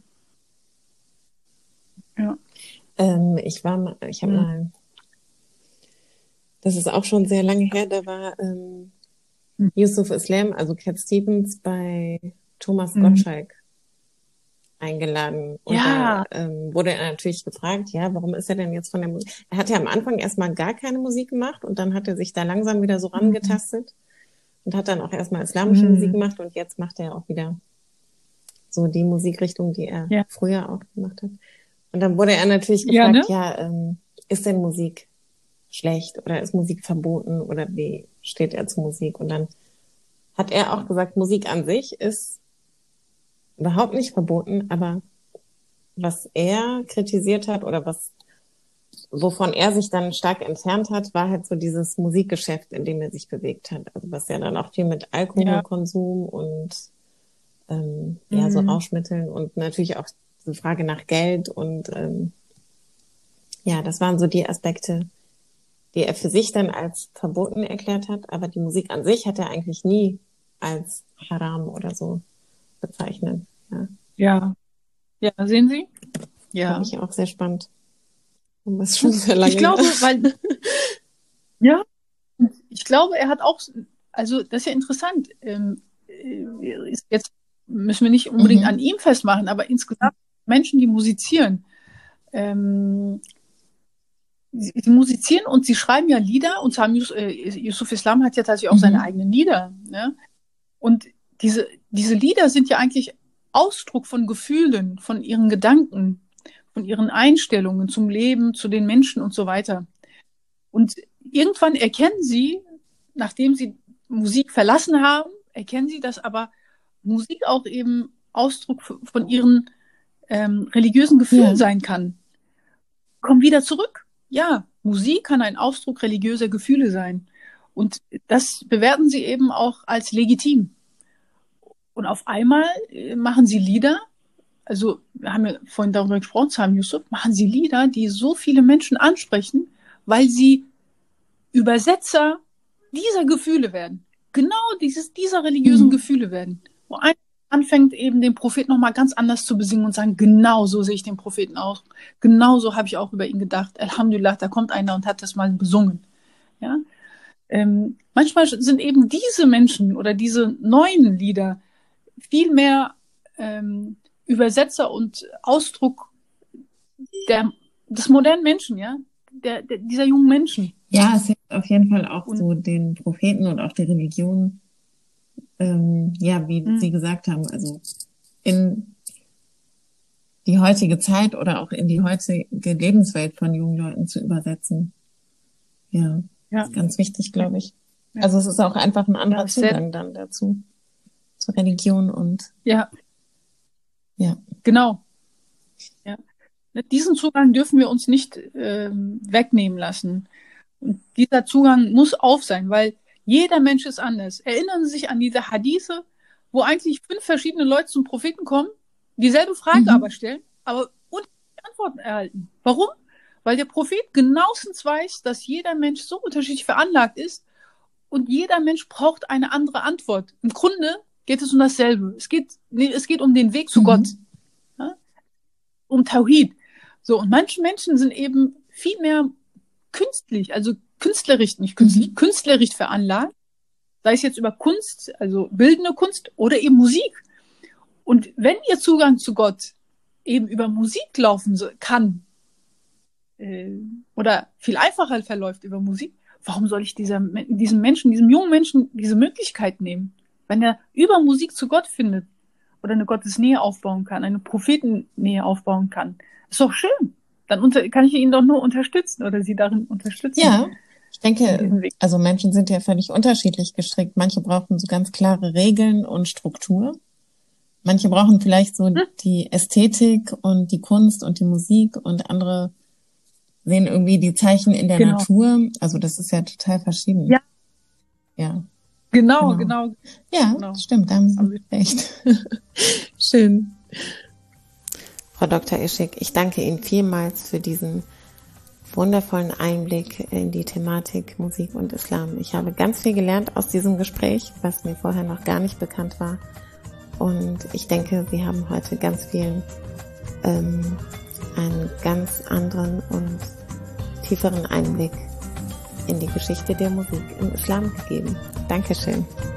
Ja. Ähm, ich war mal, ich habe mhm. mal, das ist auch schon sehr lange her, da war ähm, mhm. Yusuf Islam, also Cat Stevens, bei Thomas mhm. Gottschalk eingeladen. Und ja. da ähm, wurde er natürlich gefragt, ja, warum ist er denn jetzt von der Musik? Er hat ja am Anfang erstmal gar keine Musik gemacht und dann hat er sich da langsam wieder so rangetastet mhm. und hat dann auch erstmal islamische mhm. Musik gemacht und jetzt macht er auch wieder so die Musikrichtung, die er ja. früher auch gemacht hat. Und dann wurde er natürlich gefragt, ja, ne? ja ähm, ist denn Musik schlecht oder ist Musik verboten oder wie steht er zu Musik? Und dann hat er auch gesagt, Musik an sich ist überhaupt nicht verboten, aber was er kritisiert hat oder was, wovon er sich dann stark entfernt hat, war halt so dieses Musikgeschäft, in dem er sich bewegt hat. Also was ja dann auch viel mit Alkoholkonsum ja. und ähm, mhm. ja so Rauschmitteln und natürlich auch diese Frage nach Geld und ähm, ja, das waren so die Aspekte, die er für sich dann als verboten erklärt hat, aber die Musik an sich hat er eigentlich nie als Haram oder so bezeichnet. Ja, ja, ja sehen Sie? Ja. Fand ich auch sehr spannend. Und das ist schon sehr lange. Ich glaube, weil, ja, ich glaube, er hat auch, also das ist ja interessant, ähm, jetzt müssen wir nicht unbedingt mhm. an ihm festmachen, aber insgesamt Menschen, die musizieren, ähm, Sie, sie musizieren und sie schreiben ja Lieder und haben Yus, äh, Yusuf Islam hat ja tatsächlich auch mhm. seine eigenen Lieder. Ne? Und diese, diese Lieder sind ja eigentlich Ausdruck von Gefühlen, von ihren Gedanken, von ihren Einstellungen zum Leben, zu den Menschen und so weiter. Und irgendwann erkennen sie, nachdem sie Musik verlassen haben, erkennen sie, dass aber Musik auch eben Ausdruck von ihren ähm, religiösen Gefühlen ja. sein kann. Kommen wieder zurück. Ja, Musik kann ein Ausdruck religiöser Gefühle sein. Und das bewerten sie eben auch als legitim. Und auf einmal machen sie Lieder, also wir haben ja vorhin darüber gesprochen, Sam Yusuf, machen sie Lieder, die so viele Menschen ansprechen, weil sie Übersetzer dieser Gefühle werden. Genau dieses, dieser religiösen mhm. Gefühle werden. Wo einer anfängt eben den Propheten nochmal ganz anders zu besingen und sagen, genau so sehe ich den Propheten auch. Genau so habe ich auch über ihn gedacht. Alhamdulillah, da kommt einer und hat das mal besungen. Ja? Ähm, manchmal sind eben diese Menschen oder diese neuen Lieder viel mehr ähm, Übersetzer und Ausdruck der, des modernen Menschen, ja, der, der, dieser jungen Menschen. Ja, es hilft auf jeden Fall auch und, so den Propheten und auch die Religion, ähm, ja, wie mh. Sie gesagt haben, also in die heutige Zeit oder auch in die heutige Lebenswelt von jungen Leuten zu übersetzen. Ja, ja. Das ist ganz wichtig, glaube ich. Ja. Also es ist auch einfach ein anderer ja, Zugang dann dazu, zur Religion und ja, ja, genau. Ja. Diesen Zugang dürfen wir uns nicht ähm, wegnehmen lassen. Und dieser Zugang muss auf sein, weil jeder Mensch ist anders. Erinnern Sie sich an diese Hadithe, wo eigentlich fünf verschiedene Leute zum Propheten kommen, dieselbe Frage mhm. aber stellen, aber unterschiedliche Antworten erhalten. Warum? Weil der Prophet genauestens weiß, dass jeder Mensch so unterschiedlich veranlagt ist und jeder Mensch braucht eine andere Antwort. Im Grunde geht es um dasselbe. Es geht, nee, es geht um den Weg zu mhm. Gott. Ja? Um Tawhid. So, und manche Menschen sind eben viel mehr künstlich, also künstlerisch, nicht künstlich, mhm. künstlerisch veranlagt, sei es jetzt über Kunst, also bildende Kunst oder eben Musik. Und wenn ihr Zugang zu Gott eben über Musik laufen kann, äh, oder viel einfacher verläuft über Musik, warum soll ich dieser, diesem Menschen, diesem jungen Menschen diese Möglichkeit nehmen? Wenn er über Musik zu Gott findet oder eine Gottesnähe aufbauen kann, eine Prophetennähe aufbauen kann, ist doch schön. Dann unter, kann ich ihn doch nur unterstützen oder sie darin unterstützen. Ja, ich denke, also Menschen sind ja völlig unterschiedlich gestrickt. Manche brauchen so ganz klare Regeln und Struktur. Manche brauchen vielleicht so hm. die Ästhetik und die Kunst und die Musik und andere sehen irgendwie die Zeichen in der genau. Natur. Also das ist ja total verschieden. Ja. Ja. Genau, genau. genau. Ja, genau. Stimmt, da haben Sie recht. Schön. Frau Doktor Ischik, ich danke Ihnen vielmals für diesen wundervollen Einblick in die Thematik Musik und Islam. Ich habe ganz viel gelernt aus diesem Gespräch, was mir vorher noch gar nicht bekannt war. Und ich denke, Sie haben heute ganz vielen ähm, einen ganz anderen und tieferen Einblick in die Geschichte der Musik im Islam gegeben. Dankeschön.